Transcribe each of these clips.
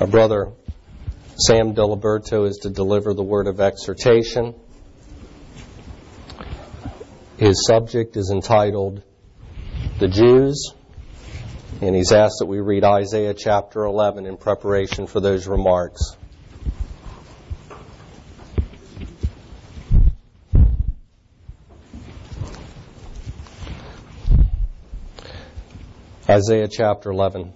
My brother Sam Diliberto is to deliver the word of exhortation. His subject is entitled The Jews, and he's asked that we read Isaiah chapter 11 in preparation for those remarks. Isaiah chapter 11.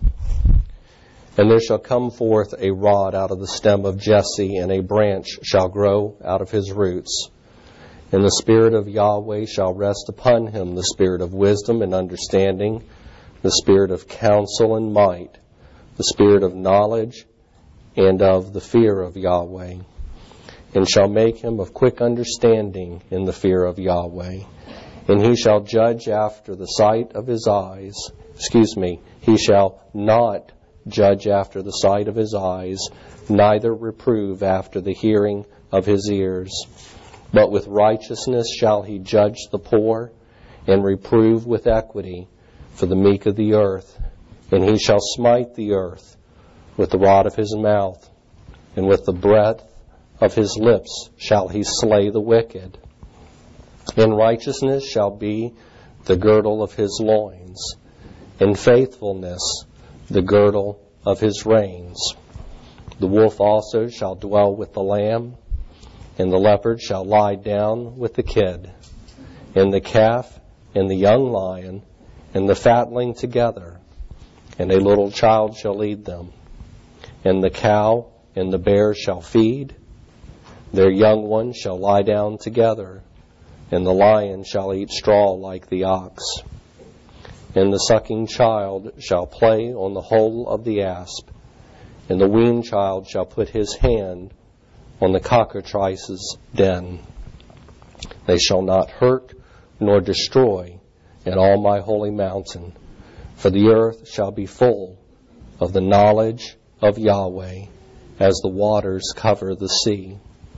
And there shall come forth a rod out of the stem of Jesse, and a branch shall grow out of his roots. And the Spirit of Yahweh shall rest upon him, the Spirit of wisdom and understanding, the Spirit of counsel and might, the Spirit of knowledge and of the fear of Yahweh. And shall make him of quick understanding in the fear of Yahweh. And he shall judge after the sight of his eyes. He shall not judge after the sight of his eyes, neither reprove after the hearing of his ears. But with righteousness shall he judge the poor, and reprove with equity for the meek of the earth. And he shall smite the earth with the rod of his mouth, and with the breath of his lips shall he slay the wicked. And righteousness shall be the girdle of his loins, and faithfulness the girdle of his reins. The wolf also shall dwell with the lamb, and the leopard shall lie down with the kid, and the calf and the young lion and the fatling together, and a little child shall lead them. And the cow and the bear shall feed, their young ones shall lie down together, and the lion shall eat straw like the ox. And the sucking child shall play on the hole of the asp, and the weaned child shall put his hand on the cockatrice's den. They shall not hurt nor destroy in all my holy mountain, for the earth shall be full of the knowledge of Yahweh, as the waters cover the sea.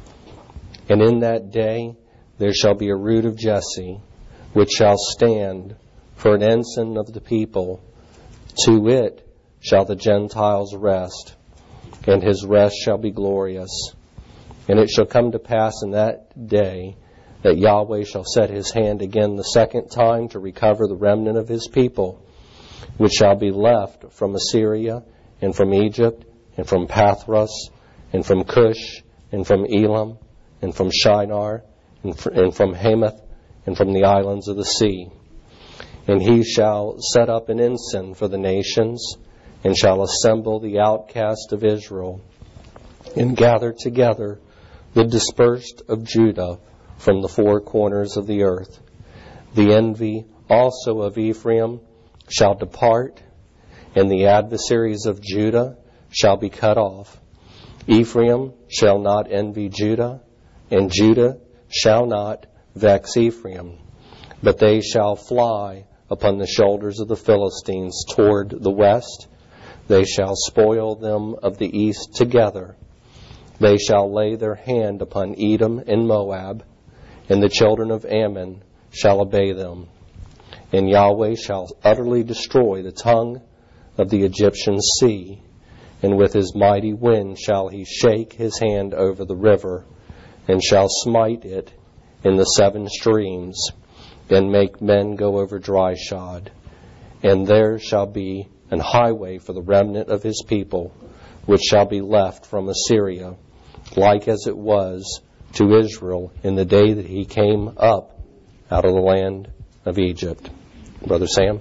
And in that day there shall be a root of Jesse, which shall stand for an ensign of the people. To it shall the Gentiles rest, and his rest shall be glorious. And it shall come to pass in that day that Yahweh shall set his hand again the second time to recover the remnant of his people, which shall be left from Assyria, and from Egypt, and from Pathros, and from Cush, and from Elam, and from Shinar, and from Hamath, and from the islands of the sea. And he shall set up an ensign for the nations, and shall assemble the outcast of Israel, and gather together the dispersed of Judah from the four corners of the earth. The envy also of Ephraim shall depart, and the adversaries of Judah shall be cut off. Ephraim shall not envy Judah, and Judah shall not vex Ephraim, but they shall fly upon the shoulders of the Philistines toward the west. They shall spoil them of the east together. They shall lay their hand upon Edom and Moab, and the children of Ammon shall obey them. And Yahweh shall utterly destroy the tongue of the Egyptian sea, and with his mighty wind shall he shake his hand over the river, and shall smite it in the seven streams, and make men go over dry shod. And there shall be an highway for the remnant of his people, which shall be left from Assyria, like as it was to Israel in the day that he came up out of the land of Egypt. Brother Sam?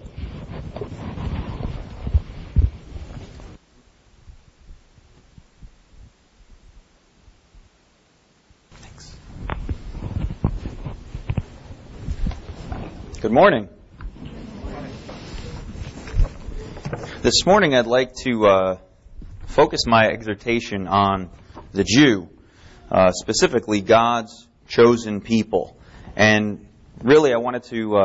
Thanks. Good morning. This morning I'd like to focus my exhortation on the Jew, specifically God's chosen people. And really I wanted to,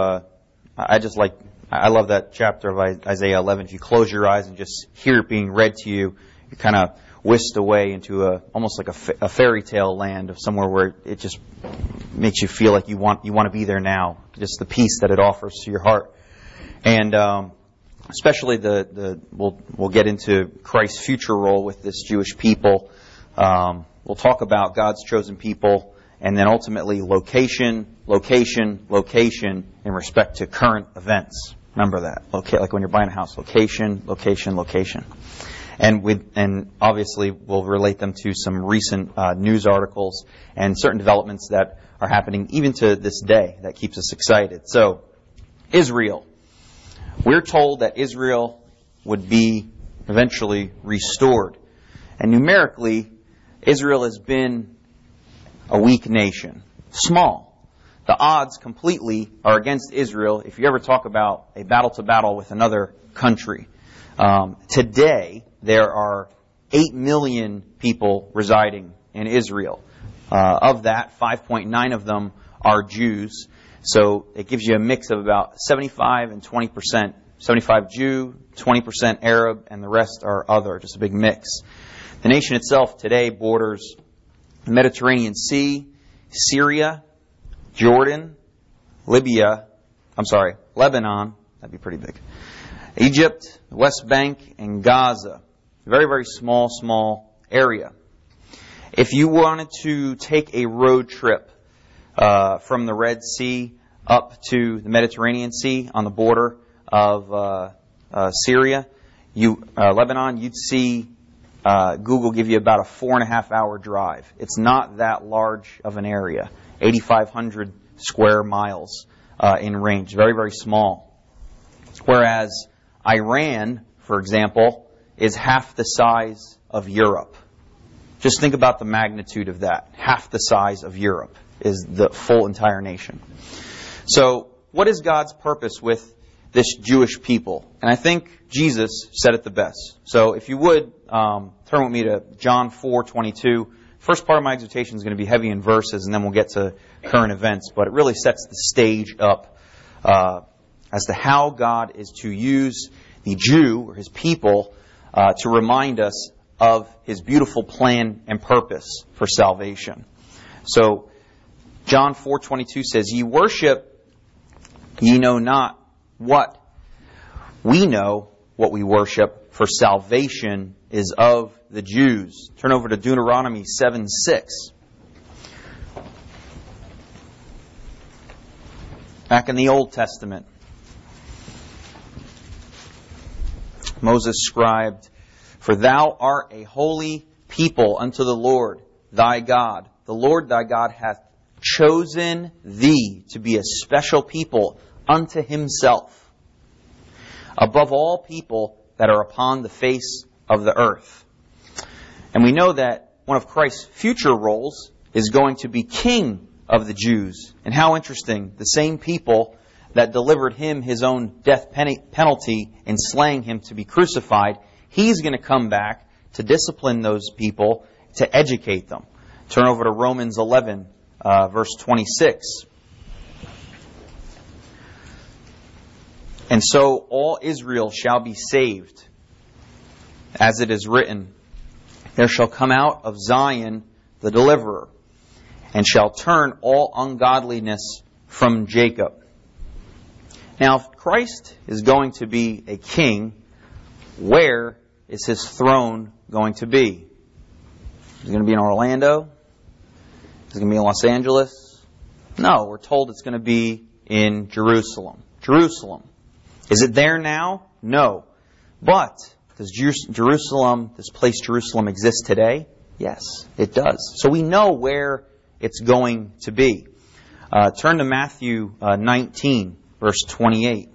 I love that chapter of Isaiah 11. If you close your eyes and just hear it being read to you, you're kind of whisked away into almost like a fairy tale land of somewhere where it just makes you feel like you want to be there now. Just the peace that it offers to your heart. And especially we'll get into Christ's future role with this Jewish people. We'll talk about God's chosen people, and then ultimately location in respect to current events. Remember that. Like when you're buying a house, location. And obviously we'll relate them to some recent news articles and certain developments that are happening even to this day that keeps us excited. So, Israel. We're told that Israel would be eventually restored. And numerically, Israel has been a weak nation. Small. The odds completely are against Israel if you ever talk about a battle-to-battle with another country. Today, there are 8 million people residing in Israel. Of that, 5.9 of them are Jews. So it gives you a mix of about 75 and 20%. 75 Jew, 20% Arab, and the rest are other. Just a big mix. The nation itself today borders the Mediterranean Sea, Syria, Jordan, Lebanon, that'd be pretty big, Egypt, the West Bank, and Gaza. Very, very small area. If you wanted to take a road trip from the Red Sea up to the Mediterranean Sea on the border of Syria, Lebanon, you'd see Google give you about a 4.5 hour drive. It's not that large of an area. 8,500 square miles in range. Very, very small. Whereas Iran, for example, is half the size of Europe. Just think about the magnitude of that. Half the size of Europe is the full entire nation. So, what is God's purpose with this Jewish people? And I think Jesus said it the best. So, if you would, turn with me to John 4:22. First part of my exhortation is going to be heavy in verses, and then we'll get to current events. But it really sets the stage up as to how God is to use the Jew, or His people, to remind us of His beautiful plan and purpose for salvation. So, John 4:22 says, "Ye worship, ye know not what. We know what we worship, for salvation is of the Jews." Turn over to Deuteronomy 7:6. Back in the Old Testament, Moses scribed, "For thou art a holy people unto the Lord thy God. The Lord thy God hath chosen thee to be a special people unto Himself, above all people that are upon the face of the earth." And we know that one of Christ's future roles is going to be King of the Jews. And how interesting, the same people that delivered Him His own death penalty in slaying Him to be crucified, He's going to come back to discipline those people, to educate them. Turn over to Romans 11, verse 26. "And so all Israel shall be saved, as it is written, there shall come out of Zion the deliverer, and shall turn all ungodliness from Jacob." Now, if Christ is going to be a king, where is His throne going to be? Is it going to be in Orlando? Is it going to be in Los Angeles? No, we're told it's going to be in Jerusalem. Jerusalem. Is it there now? No. But does Jerusalem, this place Jerusalem, exist today? Yes, it does. So we know where it's going to be. Turn to Matthew 19, verse 28.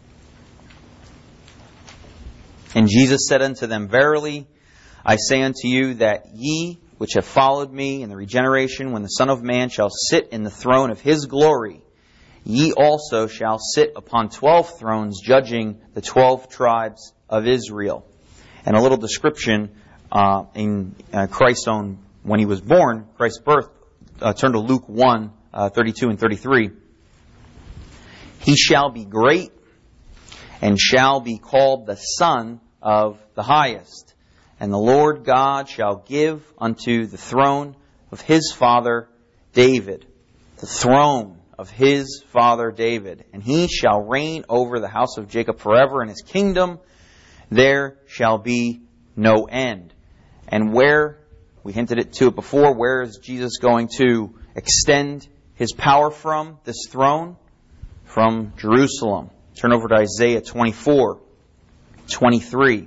"And Jesus said unto them, Verily, I say unto you that ye which have followed me in the regeneration, when the Son of Man shall sit in the throne of His glory, ye also shall sit upon 12 thrones, judging the 12 tribes of Israel." And a little description in Christ's own, when He was born, Christ's birth. Turn to Luke 1, 32 and 33. "He shall be great, and shall be called the Son of the Highest. And the Lord God shall give unto the throne of His father David." The throne of his father David, and he shall reign over the house of Jacob forever, and his kingdom there shall be no end. And where, we hinted to it before, where is Jesus going to extend his power from, this throne? From Jerusalem. Turn over to Isaiah 24:23.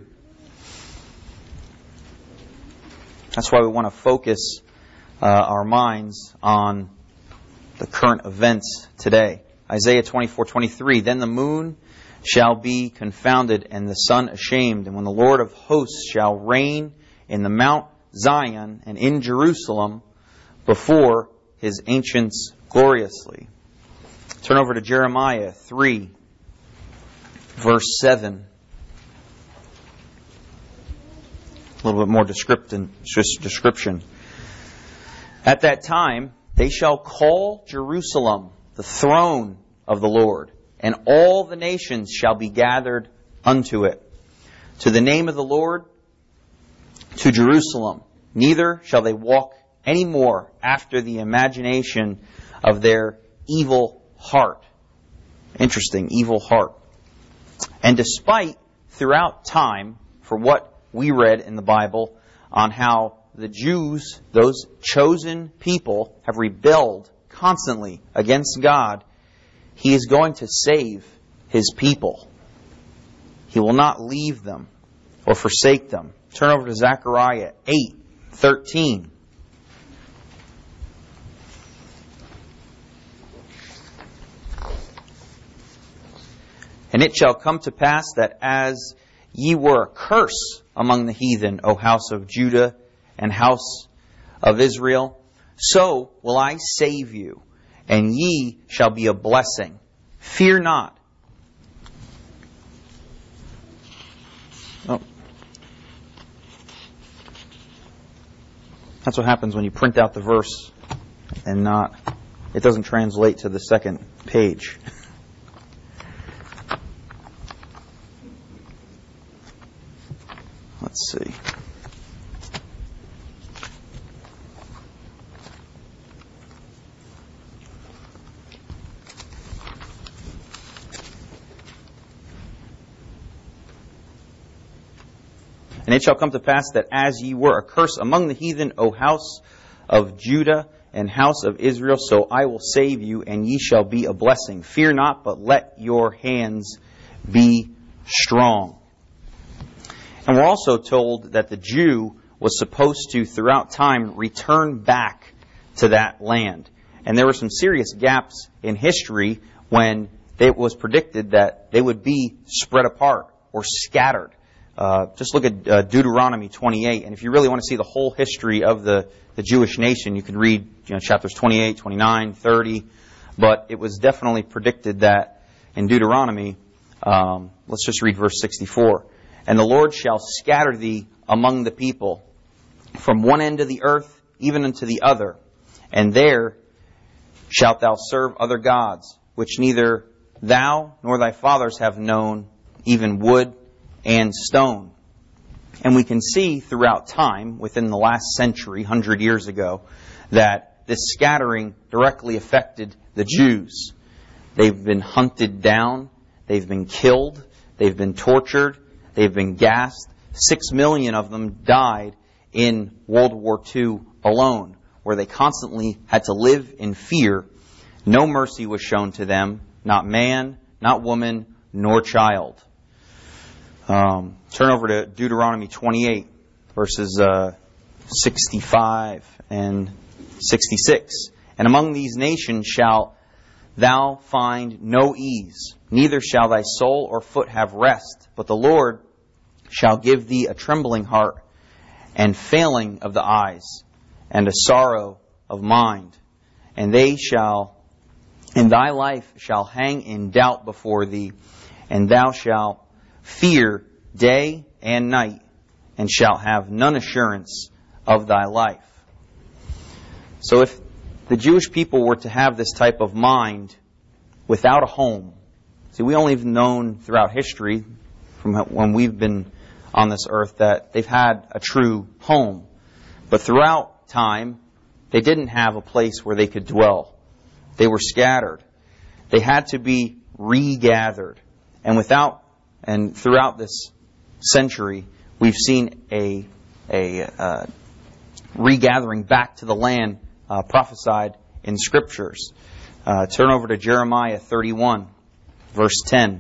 That's why we want to focus our minds on the current events today. Isaiah 24:23. Then the moon shall be confounded and the sun ashamed, and when the Lord of hosts shall reign in the Mount Zion and in Jerusalem before his ancients gloriously. Turn over to Jeremiah 3, verse 7. A little bit more description. At that time, they shall call Jerusalem the throne of the Lord, and all the nations shall be gathered unto it. To the name of the Lord, to Jerusalem. Neither shall they walk any more after the imagination of their evil heart. Interesting, evil heart. And despite throughout time, for what we read in the Bible on how the Jews, those chosen people, have rebelled constantly against God, He is going to save His people. He will not leave them or forsake them. Turn over to Zechariah 8:13. And it shall come to pass that as ye were a curse among the heathen, O house of Judah and house of Israel, so will I save you, and ye shall be a blessing. Fear not. Oh. That's what happens when you print out the verse and it doesn't translate to the second page. Let's see. And it shall come to pass that as ye were a curse among the heathen, O house of Judah and house of Israel, so I will save you, and ye shall be a blessing. Fear not, but let your hands be strong. And we're also told that the Jew was supposed to, throughout time, return back to that land. And there were some serious gaps in history when it was predicted that they would be spread apart or scattered. Just look at Deuteronomy 28. And if you really want to see the whole history of the Jewish nation, you can read chapters 28, 29, 30. But it was definitely predicted that in Deuteronomy, let's just read verse 64. And the Lord shall scatter thee among the people, from one end of the earth even unto the other. And there shalt thou serve other gods, which neither thou nor thy fathers have known, even wood and stone. And we can see throughout time, within the last century, 100 years ago, that this scattering directly affected the Jews. They've been hunted down, they've been killed, they've been tortured, they've been gassed. 6 million of them died in World War II alone, where they constantly had to live in fear. No mercy was shown to them, not man, not woman, nor child. Turn over to Deuteronomy 28, verses 65 and 66. And among these nations shalt thou find no ease, neither shall thy soul or foot have rest, but the Lord shall give thee a trembling heart, and failing of the eyes, and a sorrow of mind. And thy life shall hang in doubt before thee, and thou shalt fear day and night, and shalt have none assurance of thy life. So if the Jewish people were to have this type of mind without a home, see, we only have known throughout history, from when we've been on this earth, that they've had a true home. But throughout time, they didn't have a place where they could dwell. They were scattered. They had to be regathered. And throughout this century, we've seen a regathering back to the land prophesied in Scriptures. Turn over to Jeremiah 31, verse 10.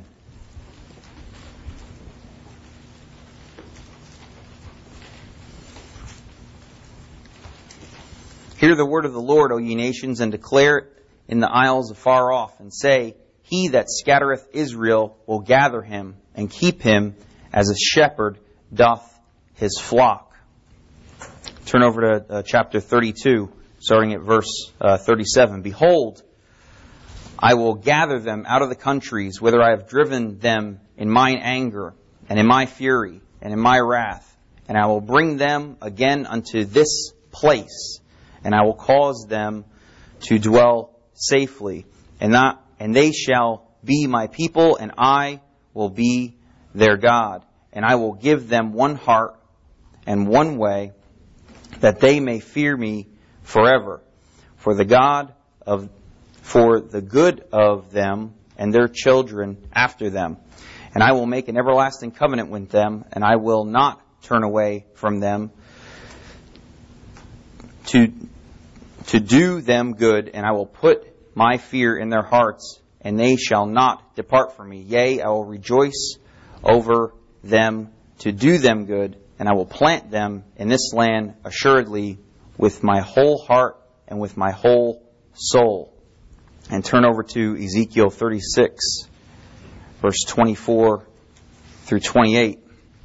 Hear the word of the Lord, O ye nations, and declare it in the isles afar off, and say, He that scattereth Israel will gather him, and keep him as a shepherd doth his flock. Turn over to chapter 32, starting at verse 37. Behold, I will gather them out of the countries, whither I have driven them in mine anger, and in my fury, and in my wrath. And I will bring them again unto this place, and I will cause them to dwell safely. And they shall be my people, and I will be their God. And I will give them one heart and one way, that they may fear me forever. For the good of them and their children after them. And I will make an everlasting covenant with them, and I will not turn away from them to do them good, and I will put my fear in their hearts, and they shall not depart from me. Yea, I will rejoice over them to do them good, and I will plant them in this land assuredly with my whole heart and with my whole soul. And turn over to Ezekiel 36, verse 24 through 28.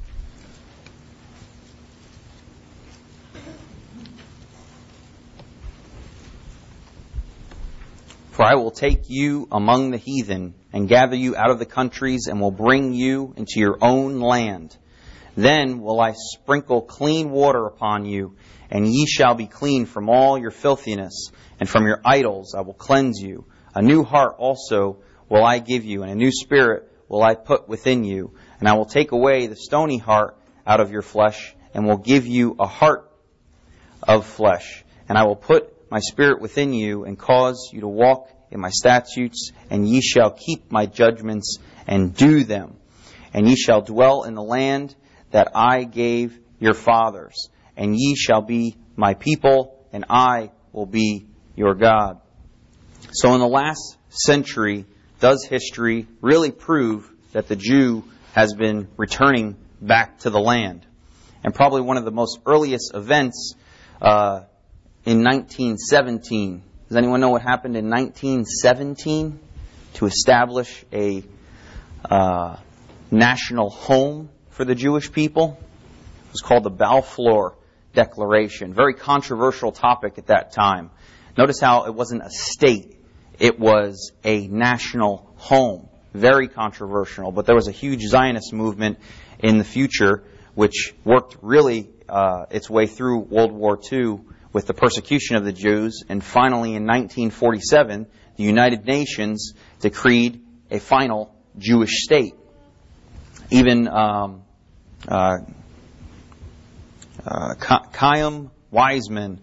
For I will take you among the heathen, and gather you out of the countries, and will bring you into your own land. Then will I sprinkle clean water upon you, and ye shall be clean from all your filthiness, and from your idols I will cleanse you. A new heart also will I give you, and a new spirit will I put within you. And I will take away the stony heart out of your flesh, and will give you a heart of flesh. And I will put my spirit within you, and cause you to walk in my statutes, and ye shall keep my judgments and do them. And ye shall dwell in the land that I gave your fathers, and ye shall be my people, and I will be your God. So in the last century, does history really prove that the Jew has been returning back to the land? And probably one of the most earliest events in 1917. Does anyone know what happened in 1917 to establish a national home for the Jewish people? It was called the Balfour Declaration. Very controversial topic at that time. Notice how it wasn't a state. It was a national home. Very controversial. But there was a huge Zionist movement in the future which worked really its way through World War II with the persecution of the Jews. And finally in 1947, the United Nations decreed a final Jewish state. Even Chaim Weizmann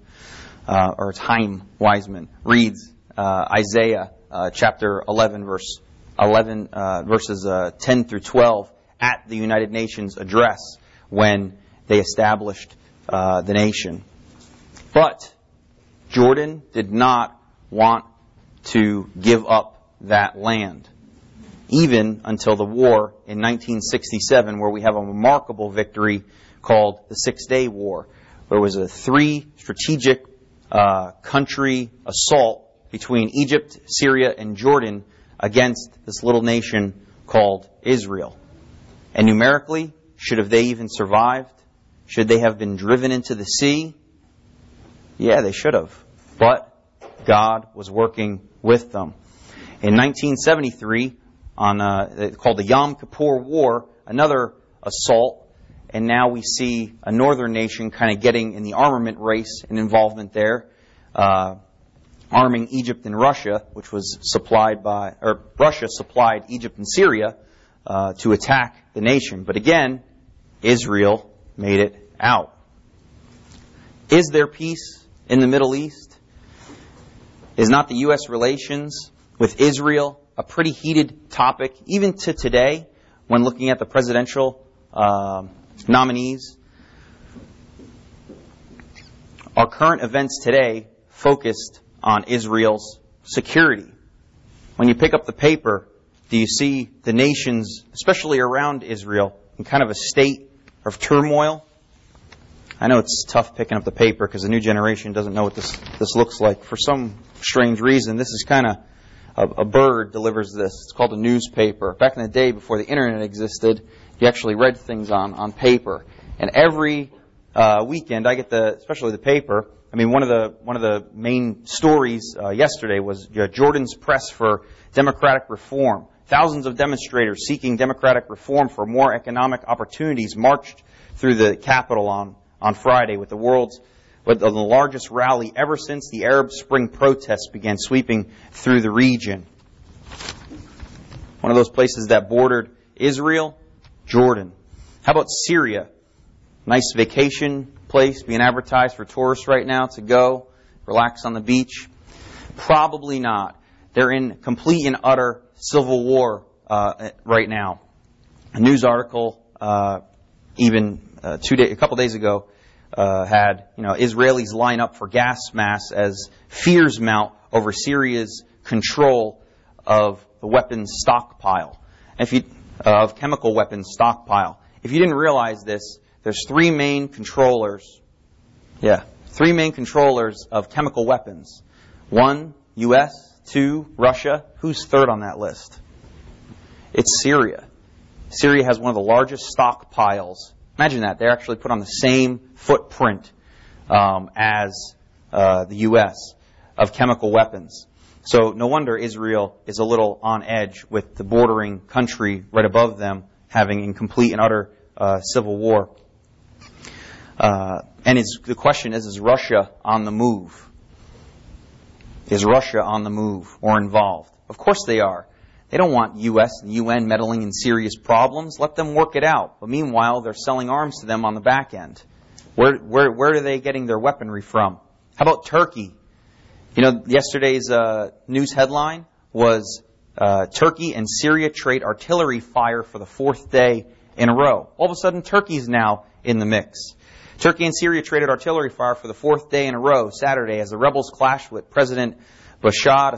reads Isaiah chapter 11, verses 10 through 12 at the United Nations address when they established the nation. But Jordan did not want to give up that land, even until the war in 1967, where we have a remarkable victory called the 6-Day War. There was a 3 strategic country assault between Egypt, Syria, and Jordan against this little nation called Israel. And numerically, should have they even survived? Should they have been driven into the sea? Yeah, they should have. But God was working with them. In 1973, called the Yom Kippur War, another assault, and now we see a northern nation kind of getting in the armament race and involvement there, arming Egypt and Russia, which was Russia supplied Egypt and Syria to attack the nation. But again, Israel made it out. Is there peace in the Middle East? Is not the U.S. relations with Israel a pretty heated topic, even to today, when looking at the presidential nominees? Our current events today focused on Israel's security. When you pick up the paper, do you see the nations, especially around Israel, in kind of a state of turmoil? I know it's tough picking up the paper because the new generation doesn't know what this looks like. For some strange reason, this is kind of a bird delivers this. It's called a newspaper. Back in the day, before the internet existed, you actually read things on paper. And every weekend, I get especially the paper. I mean, one of the main stories yesterday was Jordan's press for democratic reform. Thousands of demonstrators seeking democratic reform for more economic opportunities marched through the capital on Friday with the largest rally ever since the Arab Spring protests began sweeping through the region. One of those places that bordered Israel, Jordan. How about Syria? Nice vacation place being advertised for tourists right now to go relax on the beach. Probably not. They're in complete and utter civil war right now. A news article a couple days ago had Israelis line up for gas masks as fears mount over Syria's control of the weapons stockpile, of chemical weapons stockpile. If you didn't realize this, there's three main controllers of chemical weapons. 1, U.S., 2, Russia. Who's third on that list? It's Syria. Syria has one of the largest stockpiles. Imagine that. They're actually put on the same footprint as the U.S. of chemical weapons. So no wonder Israel is a little on edge with the bordering country right above them having in complete and utter civil war. The question is Russia on the move? Is Russia on the move or involved? Of course they are. They don't want U.S. and UN meddling in Syria's problems. Let them work it out. But meanwhile, they're selling arms to them on the back end. Where are they getting their weaponry from? How about Turkey? Yesterday's news headline was Turkey and Syria trade artillery fire for the fourth day in a row. All of a sudden, Turkey's now in the mix. Turkey and Syria traded artillery fire for the fourth day in a row Saturday as the rebels clashed with President Bashar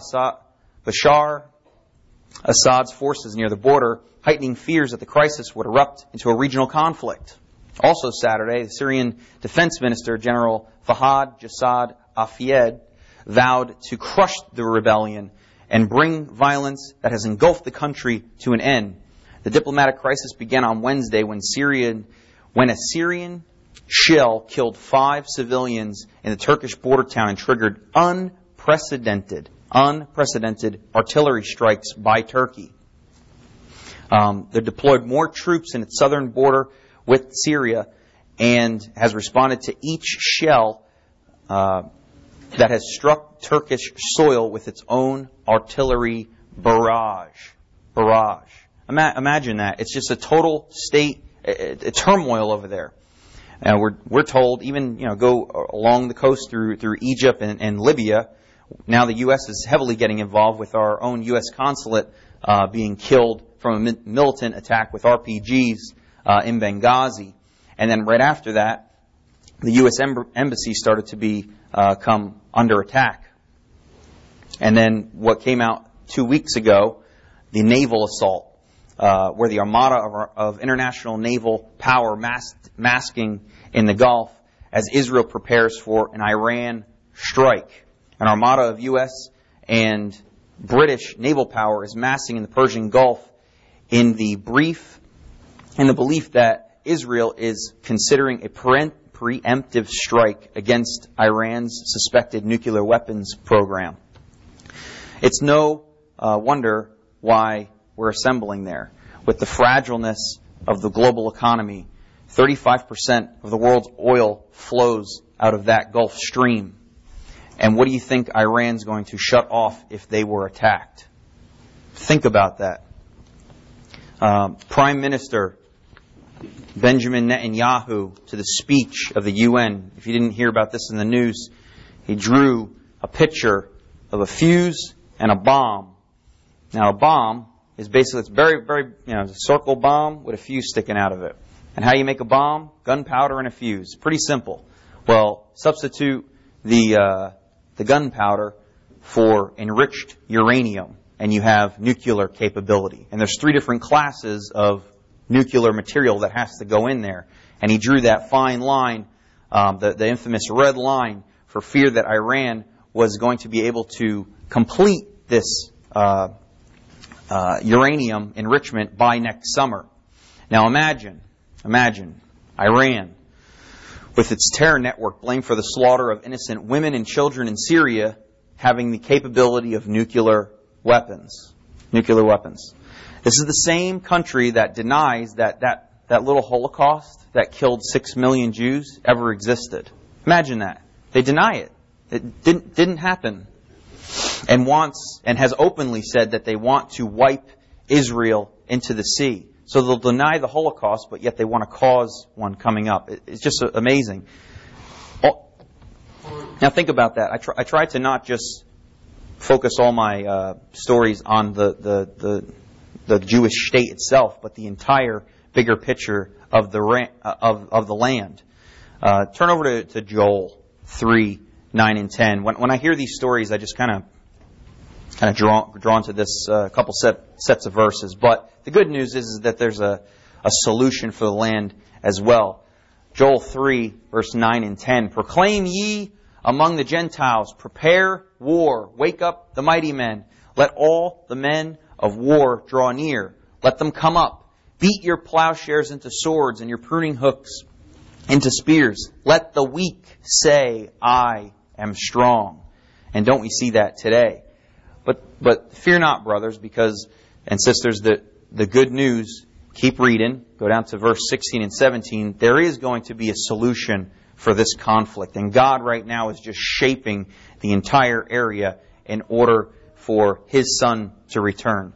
Assad's forces near the border, heightening fears that the crisis would erupt into a regional conflict. Also Saturday, the Syrian Defense Minister, General Fahad Jasad Afiyed, vowed to crush the rebellion and bring violence that has engulfed the country to an end. The diplomatic crisis began on Wednesday when a Syrian shell killed 5 civilians in the Turkish border town and triggered unprecedented artillery strikes by Turkey. They deployed more troops in its southern border with Syria and has responded to each shell that has struck Turkish soil with its own artillery barrage. Imagine that. It's just a total state turmoil over there. We're told, even go along the coast through Egypt and Libya. Now the U.S. is heavily getting involved with our own U.S. consulate being killed from a militant attack with RPGs in Benghazi. And then right after that, the U.S. embassy started to come under attack. And then what came out 2 weeks ago, the naval assault, where the armada of international naval power masking in the Gulf as Israel prepares for an Iran strike. An armada of U.S. and British naval power is massing in the Persian Gulf in the belief that Israel is considering a preemptive strike against Iran's suspected nuclear weapons program. It's no wonder why we're assembling there. With the fragileness of the global economy, 35% of the world's oil flows out of that Gulf Stream. And what do you think Iran's going to shut off if they were attacked? Think about that. Prime Minister Benjamin Netanyahu, to the speech of the UN, if you didn't hear about this in the news, he drew a picture of a fuse and a bomb. Now, a bomb is basically, it's very, very, it's a circle bomb with a fuse sticking out of it. And how you make a bomb? Gunpowder and a fuse. Pretty simple. Well, substitute the gunpowder for enriched uranium, and you have nuclear capability. And there's 3 different classes of nuclear material that has to go in there. And he drew that fine line, the infamous red line, for fear that Iran was going to be able to complete this uranium enrichment by next summer. Now imagine Iran, with its terror network blamed for the slaughter of innocent women and children in Syria, having the capability of nuclear weapons. Nuclear weapons. This is the same country that denies that little Holocaust that killed 6 million Jews ever existed. Imagine that. They deny it. It didn't happen. And has openly said that they want to wipe Israel into the sea. So they'll deny the Holocaust, but yet they want to cause one coming up. It's just amazing. Now think about that. I try to not just focus all my stories on the Jewish state itself, but the entire bigger picture of the land. Turn over to Joel 3, 9, and 10. When I hear these stories, I just kind of drawn to this couple sets of verses. But the good news is that there's a solution for the land as well. Joel 3, verse 9 and 10. Proclaim ye among the Gentiles, prepare war, wake up the mighty men. Let all the men of war draw near. Let them come up. Beat your plowshares into swords and your pruning hooks into spears. Let the weak say, I am strong. And don't we see that today? But fear not, brothers, and sisters, the good news, keep reading, go down to verse 16 and 17, there is going to be a solution for this conflict. And God right now is just shaping the entire area in order for His Son to return.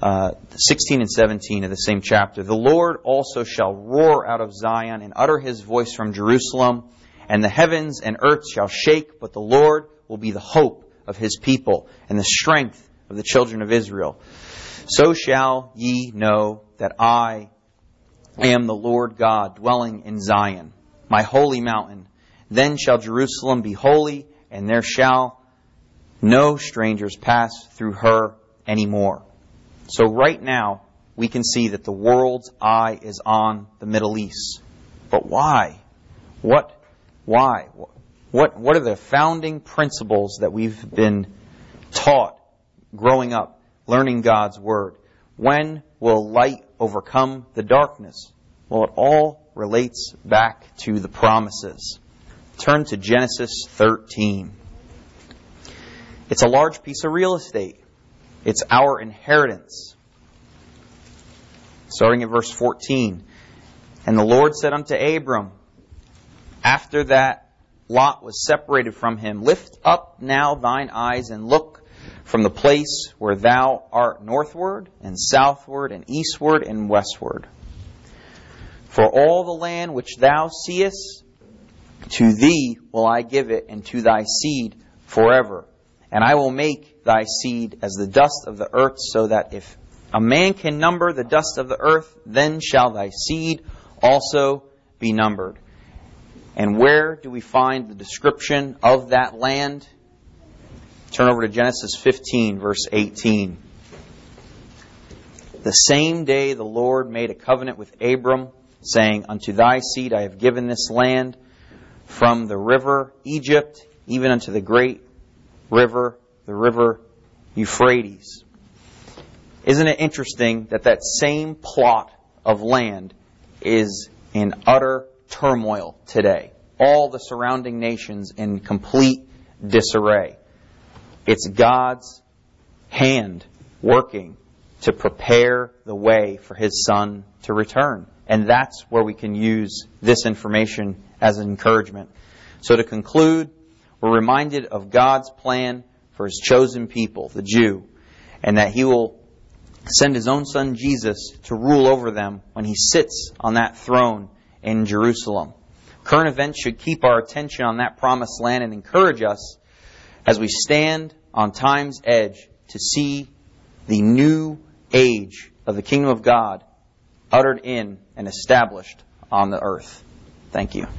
16 and 17 of the same chapter. The Lord also shall roar out of Zion and utter His voice from Jerusalem, and the heavens and earth shall shake, but the Lord will be the hope of His people and the strength of the children of Israel. So shall ye know that I am the Lord God, dwelling in Zion, my holy mountain. Then shall Jerusalem be holy, and there shall no strangers pass through her anymore. So right now, we can see that the world's eye is on the Middle East. But why? Why? What are the founding principles that we've been taught growing up, learning God's Word? When will light overcome the darkness? Well, it all relates back to the promises. Turn to Genesis 13. It's a large piece of real estate. It's our inheritance. Starting at verse 14. And the Lord said unto Abram, after that Lot was separated from him, lift up now thine eyes and look from the place where thou art northward and southward and eastward and westward. For all the land which thou seest, to thee will I give it, and to thy seed forever. And I will make thy seed as the dust of the earth, so that if a man can number the dust of the earth, then shall thy seed also be numbered. And where do we find the description of that land? Turn over to Genesis 15, verse 18. The same day the Lord made a covenant with Abram, saying, unto thy seed I have given this land, from the river Egypt, even unto the great river, the river Euphrates. Isn't it interesting that same plot of land is in utter turmoil today? All the surrounding nations in complete disarray. It's God's hand working to prepare the way for His Son to return. And that's where we can use this information as an encouragement. So to conclude, we're reminded of God's plan for His chosen people, the Jew, and that He will send His own Son Jesus to rule over them when He sits on that throne in Jerusalem. Current events should keep our attention on that promised land and encourage us as we stand on time's edge to see the new age of the kingdom of God uttered in and established on the earth. Thank you.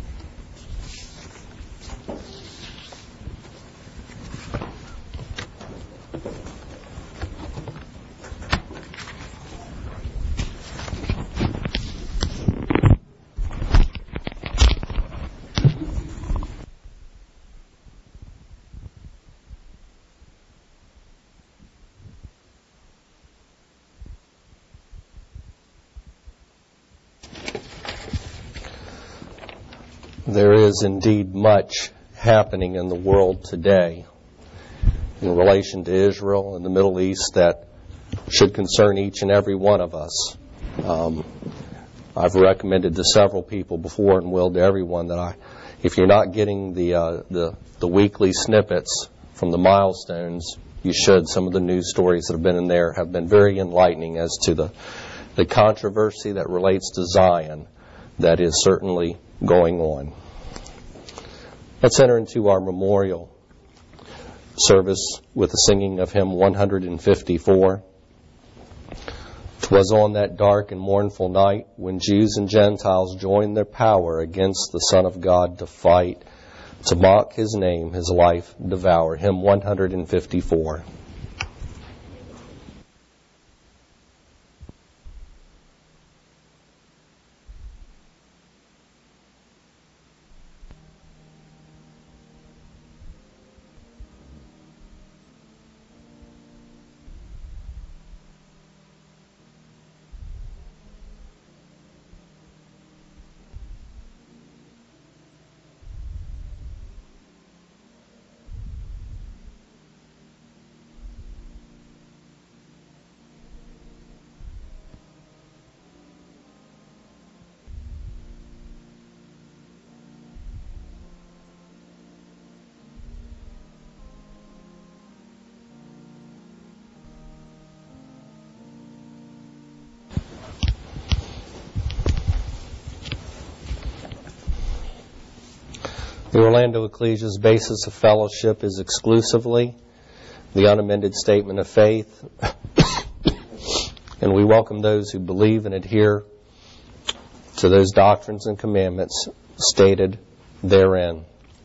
There is indeed much happening in the world today in relation to Israel and the Middle East that should concern each and every one of us. I've recommended to several people before and will to everyone that if you're not getting the weekly snippets from the milestones, you should. Some of the news stories that have been in there have been very enlightening as to the controversy that relates to Zion that is certainly going on. Let's enter into our memorial service with the singing of hymn 154. 'Twas on that dark and mournful night when Jews and Gentiles joined their power against the Son of God to fight, to mock his name, his life devour. Hymn 154. The Orlando Ecclesia's basis of fellowship is exclusively the unamended statement of faith, and we welcome those who believe and adhere to those doctrines and commandments stated therein.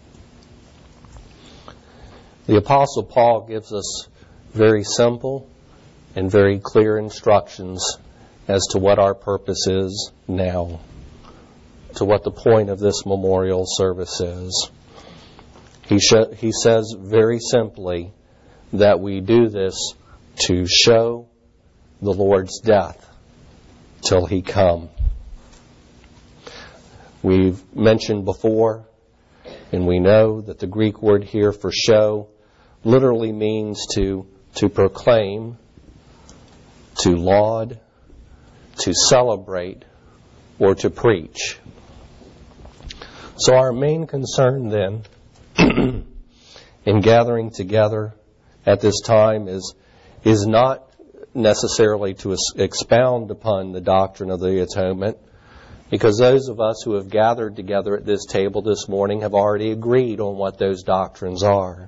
The Apostle Paul gives us very simple and very clear instructions as to what our purpose is now, to what the point of this memorial service is. He says very simply that we do this to show the Lord's death till he come. We've mentioned before, and we know that the Greek word here for show literally means to proclaim, to laud, to celebrate, or to preach. So our main concern then in gathering together at this time is not necessarily to expound upon the doctrine of the atonement, because those of us who have gathered together at this table this morning have already agreed on what those doctrines are.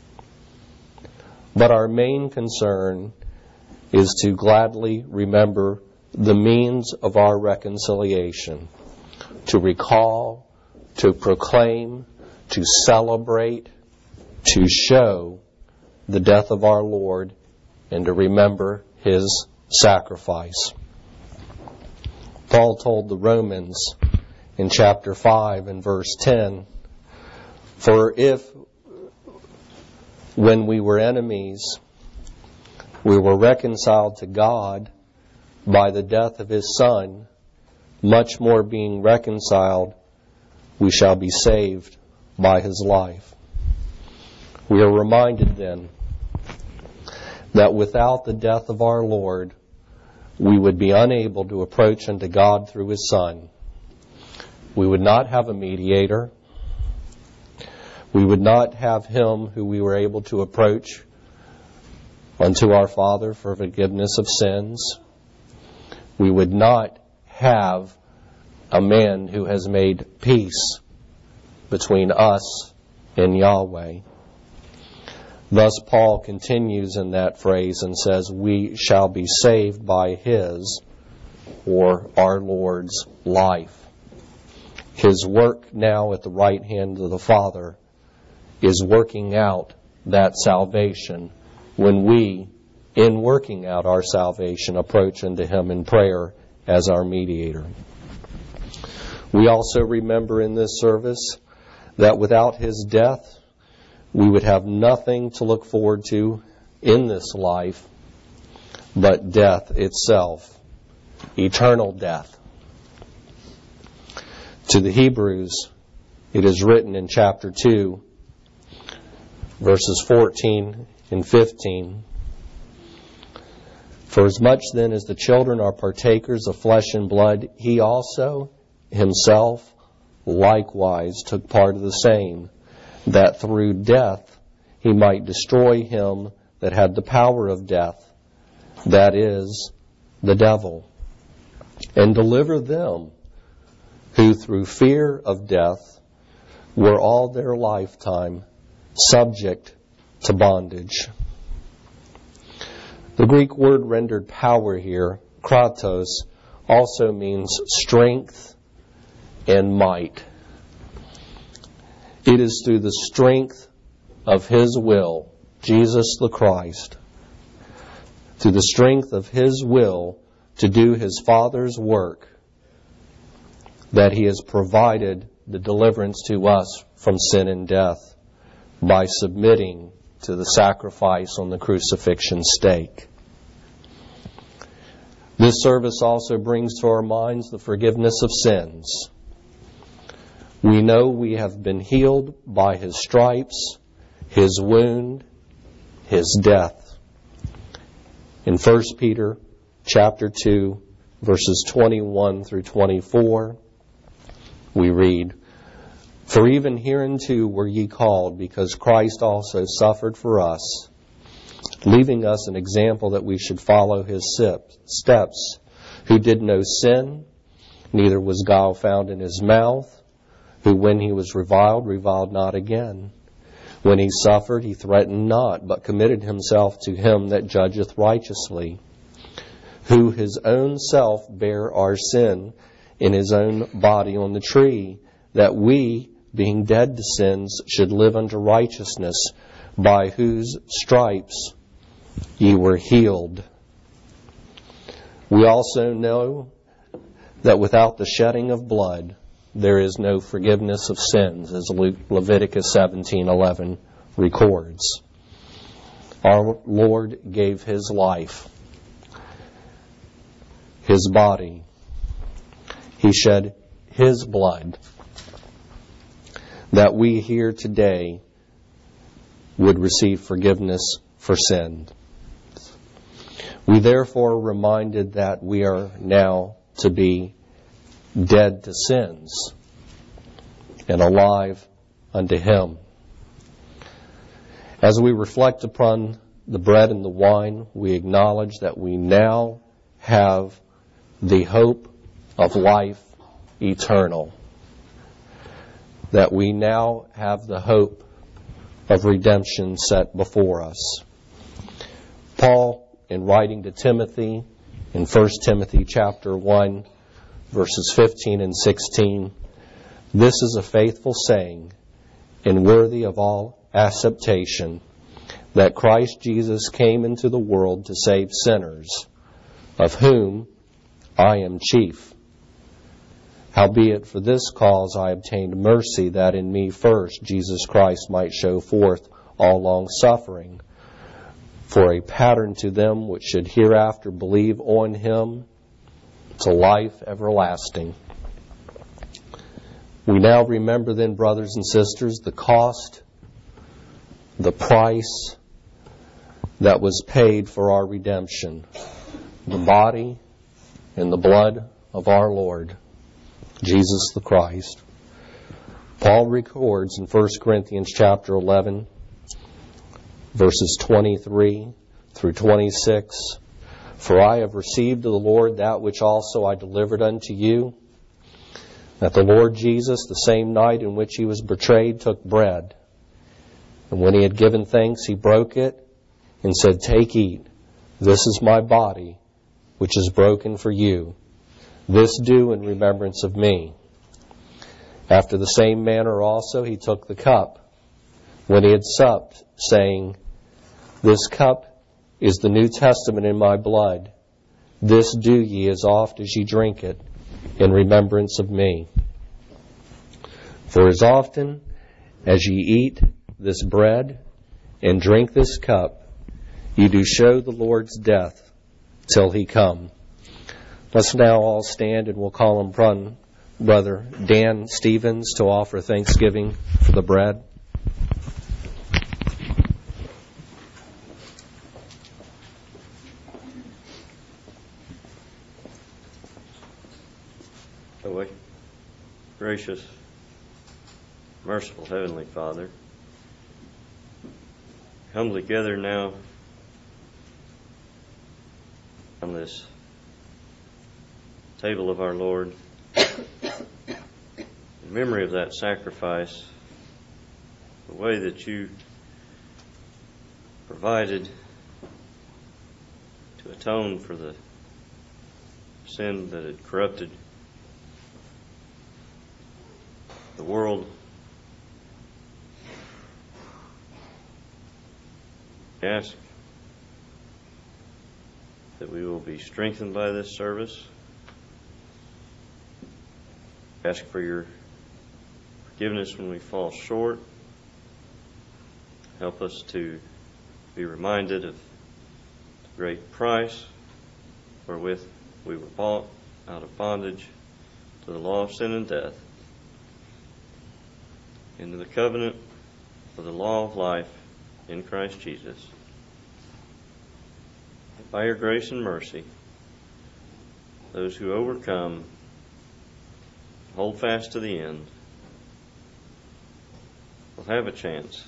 But our main concern is to gladly remember the means of our reconciliation, to recall, to proclaim, to celebrate, to show the death of our Lord, and to remember his sacrifice. Paul told the Romans in chapter 5 and verse 10, "For if, when we were enemies, we were reconciled to God by the death of his Son, much more being reconciled, we shall be saved by his life." We are reminded then that without the death of our Lord, we would be unable to approach unto God through his Son. We would not have a mediator. We would not have him who we were able to approach unto our Father for forgiveness of sins. We would not have a man who has made peace between us and Yahweh. Thus Paul continues in that phrase and says, we shall be saved by His, or our Lord's, life. His work now at the right hand of the Father is working out that salvation when we, in working out our salvation, approach unto Him in prayer as our mediator. We also remember in this service that without His death, we would have nothing to look forward to in this life but death itself, eternal death. To the Hebrews, it is written in chapter 2, verses 14 and 15, For as much then as the children are partakers of flesh and blood, He also Himself likewise took part of the same, that through death He might destroy him that had the power of death, that is, the devil, and deliver them who through fear of death were all their lifetime subject to bondage. The Greek word rendered power here, kratos, also means strength and might. It is through the strength of His will, Jesus the Christ, through the strength of His will to do His Father's work, that He has provided the deliverance to us from sin and death by submitting to the sacrifice on the crucifixion stake. This service also brings to our minds the forgiveness of sins. We know we have been healed by His stripes, His wound, His death. In 1 Peter chapter 2, verses 21 through 24, we read, For even hereunto were ye called, because Christ also suffered for us, leaving us an example that we should follow His steps, who did no sin, neither was guile found in His mouth, who when He was reviled not again. When He suffered, He threatened not, but committed Himself to Him that judgeth righteously, who His own self bare our sin in His own body on the tree, that we, being dead to sins, should live unto righteousness, by whose stripes ye were healed. We also know that without the shedding of blood, there is no forgiveness of sins, as Leviticus 17:11 records. Our Lord gave His life, His body. He shed His blood, that we here today would receive forgiveness for sin. We therefore are reminded that we are now to be dead to sins and alive unto Him. As we reflect upon the bread and the wine, we acknowledge that we now have the hope of life eternal, that we now have the hope of redemption set before us. Paul, in writing to Timothy in 1 Timothy chapter 1, verses 15 and 16, this is a faithful saying and worthy of all acceptation, that Christ Jesus came into the world to save sinners, of whom I am chief. Howbeit for this cause I obtained mercy, that in me first Jesus Christ might show forth all long suffering, for a pattern to them which should hereafter believe on Him to life everlasting. We now remember then, brothers and sisters, the cost, the price that was paid for our redemption, the body and the blood of our Lord, Jesus the Christ. Paul records in 1 Corinthians chapter 11, verses 23 through 26, For I have received of the Lord that which also I delivered unto you, that the Lord Jesus, the same night in which He was betrayed, took bread. And when he had given thanks, he broke it and said, "Take, eat. This is my body, which is broken for you. This do in remembrance of me." After the same manner also he took the cup, when he had supped, saying, "This cup is the New Testament in my blood. This do ye as oft as ye drink it, in remembrance of me. For as often as ye eat this bread and drink this cup, ye do show the Lord's death till he come." Let's now all stand, and we'll call on Brother Dan Stevens to offer thanksgiving for the bread. Gracious, merciful Heavenly Father, come together now on this table of our Lord in memory of that sacrifice, the way that you provided to atone for the sin that had corrupted the world. I ask that we will be strengthened by this service. I ask for your forgiveness when we fall short. Help us to be reminded of the great price wherewith we were bought out of bondage to the law of sin and death, into the covenant of the law of life in Christ Jesus. And by your grace and mercy, those who overcome, hold fast to the end, will have a chance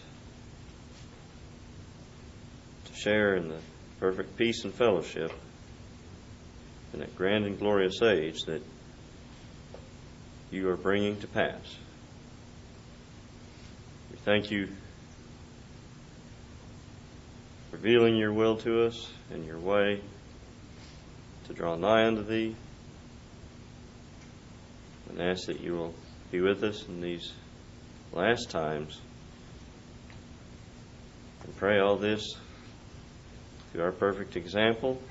to share in the perfect peace and fellowship in that grand and glorious age that you are bringing to pass. We thank you for revealing your will to us and your way to draw nigh unto thee, and ask that you will be with us in these last times, and pray all this through our perfect example,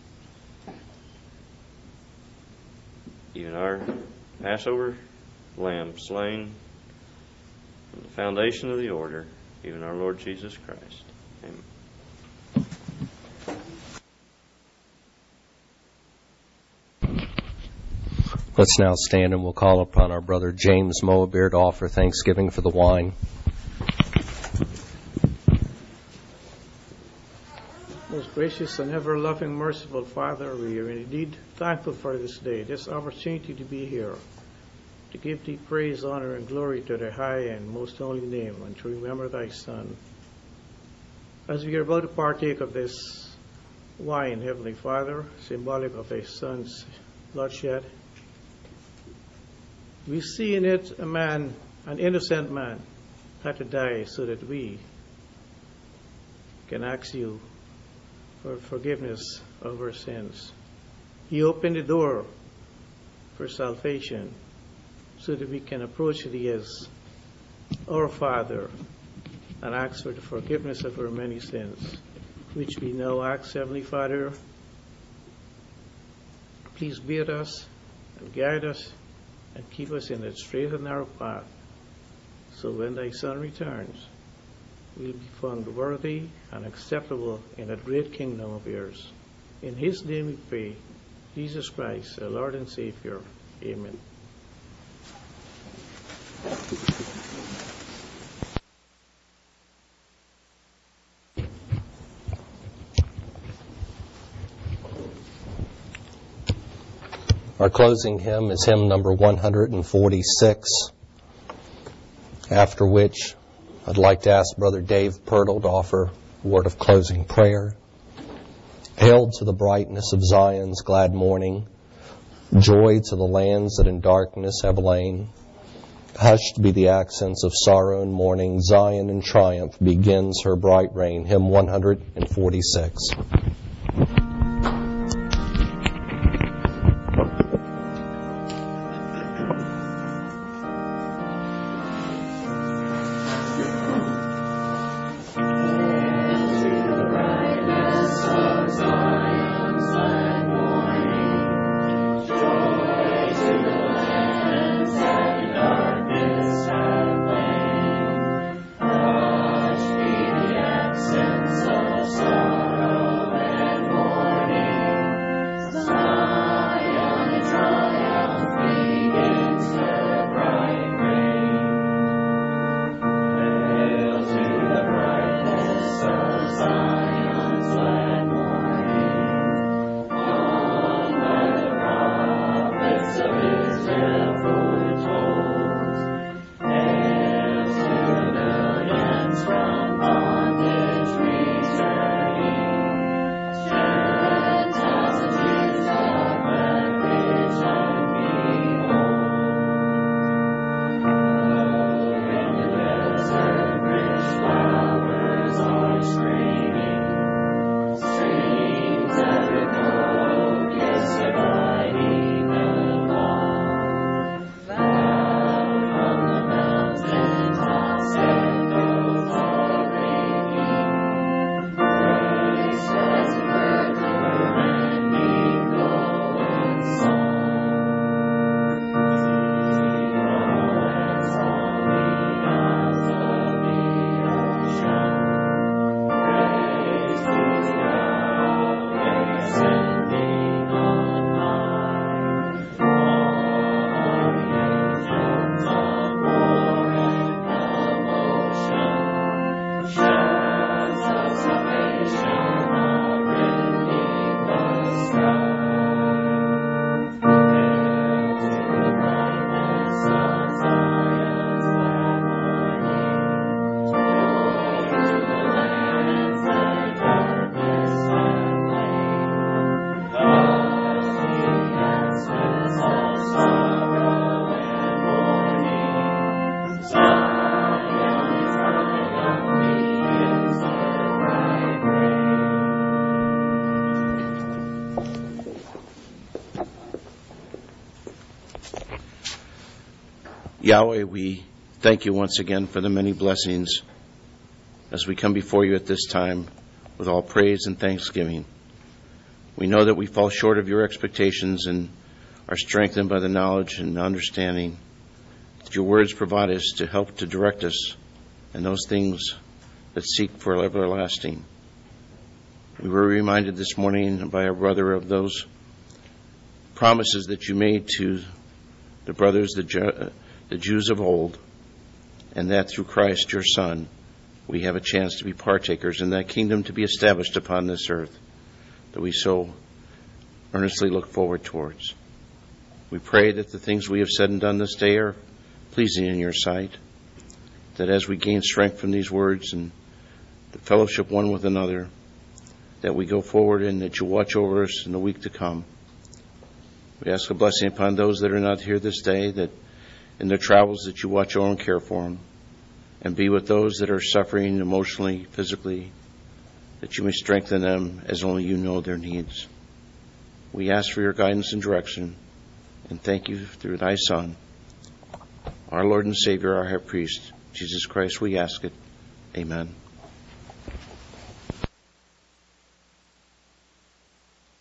even our Passover lamb slain from the foundation of the order, even our Lord Jesus Christ. Amen. Let's now stand, and we'll call upon our brother James Moabeer to offer thanksgiving for the wine. Most gracious and ever-loving, merciful Father, we are indeed thankful for this day, this opportunity to be here, to give thee praise, honor, and glory to thy high and most holy name, and to remember thy Son. As we are about to partake of this wine, Heavenly Father, symbolic of thy Son's bloodshed, we see in it a man, an innocent man, had to die so that we can ask you for forgiveness of our sins. He opened the door for salvation so that we can approach thee as our Father and ask for the forgiveness of our many sins, which we now ask, Heavenly Father, please be with us and guide us and keep us in that straight and narrow path, so when thy Son returns, we'll be found worthy and acceptable in that great kingdom of yours. In his name we pray, Jesus Christ, our Lord and Savior. Amen. Our closing hymn is hymn number 146, after which I'd like to ask Brother Dave Pirtle to offer a word of closing prayer. Hail to the brightness of Zion's glad morning, joy to the lands that in darkness have lain. Hushed be the accents of sorrow and mourning. Zion in triumph begins her bright reign. Hymn 146. Yahweh, we thank you once again for the many blessings as we come before you at this time with all praise and thanksgiving. We know that we fall short of your expectations and are strengthened by the knowledge and understanding that your words provide us to help to direct us in those things that seek for everlasting. We were reminded this morning by our brother of those promises that you made to the brothers, the Jews of old, and that through Christ, your Son, we have a chance to be partakers in that kingdom to be established upon this earth that we so earnestly look forward towards. We pray that the things we have said and done this day are pleasing in your sight, that as we gain strength from these words and the fellowship one with another, that we go forward and that you watch over us in the week to come. We ask a blessing upon those that are not here this day, that in their travels that you watch over and care for them, and be with those that are suffering emotionally, physically, that you may strengthen them as only you know their needs. We ask for your guidance and direction, and thank you through thy Son, our Lord and Savior, our High Priest, Jesus Christ, we ask it. Amen.